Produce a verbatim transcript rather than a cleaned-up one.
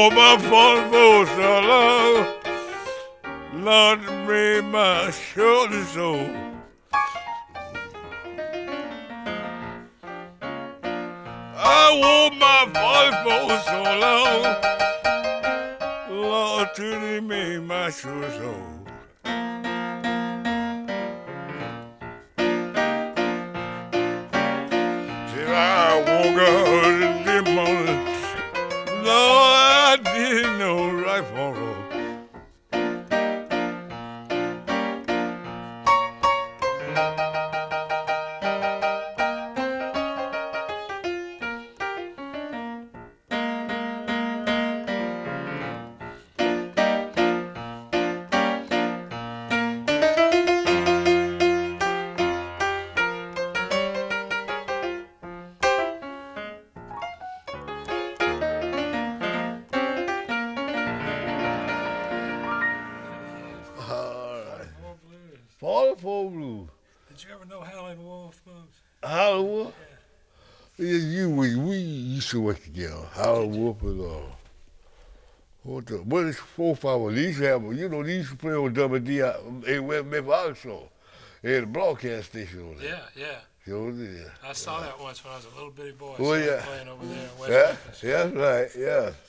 wore my fun for so long, Lord made my shoulder sore. I wore my fun for so long, Lord till he made my shoulder sore. Till I woke up in the morning, Lord, I didn't know right from wrong. Fall for blue. Did you ever know Howlin' Wolf Blues? Howlin' Wolf? Yeah. You we, we used to work together. Howlin' Wolf and uh what the what is four five they used to have you know they used to play on W D I in West Memphis, Arkansas. They had a broadcast station on there. Yeah, yeah. Sure did. I saw that once when I was a little bitty boy. Oh, I saw yeah. them playing over there in West Yeah, Memphis. yeah, that's right, yeah.